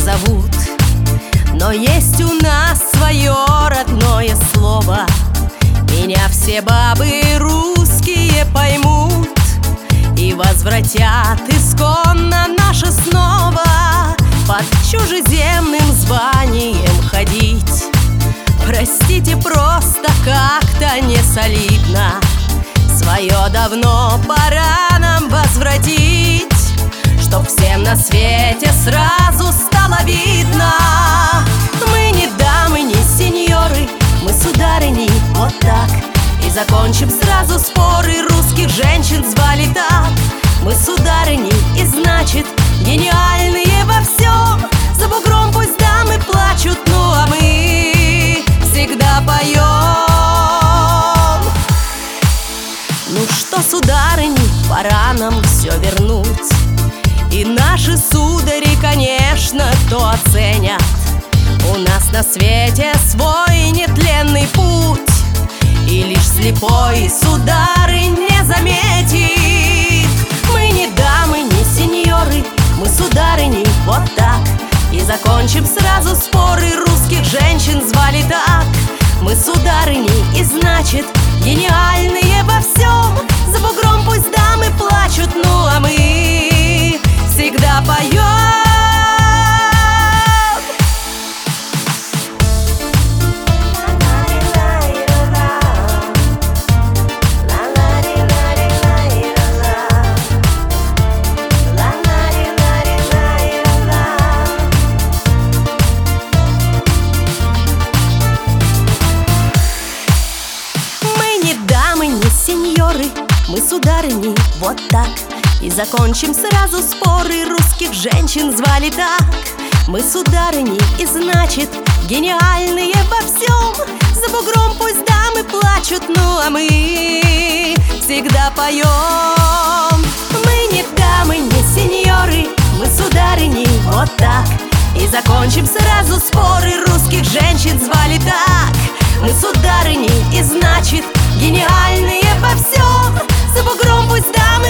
зовут, но есть у нас свое родное слово. Меня все бабы русские поймут и возвратят исконно наше снова под чужеземным званием ходить. Простите, просто как-то не солидно. Свое давно пора нам возвратить, чтоб всем на свете сразу стало видно. Мы не дамы, не сеньоры, мы сударыни, вот так. И закончим сразу споры, русских женщин звали так. Мы сударыни, и значит гениальные во всем. За бугром пусть дамы плачут, ну а мы всегда поем. Ну что, сударыни, пора нам все вернуть. И наши судари, конечно, то оценят. У нас на свете свой нетленный путь, и лишь слепой сударынь не заметит. Мы не дамы, не сеньоры, мы сударыни, вот так. И закончим сразу споры, русских женщин звали так. Мы сударыни, и значит гениальные во всем. За бугром пусть дамы плачут, ну а мы всегда поем. Сеньоры, мы сударыни, вот так. И закончим сразу споры, русских женщин звали так. Мы сударыни, и значит гениальные во всем. За бугром пусть дамы плачут, ну а мы всегда поем. Мы не дамы, не сеньоры, мы сударыни, вот так. И закончим сразу споры, русских женщин звали так. Мы сударыни, и значит гениальные во всем. За бугром пусть дамы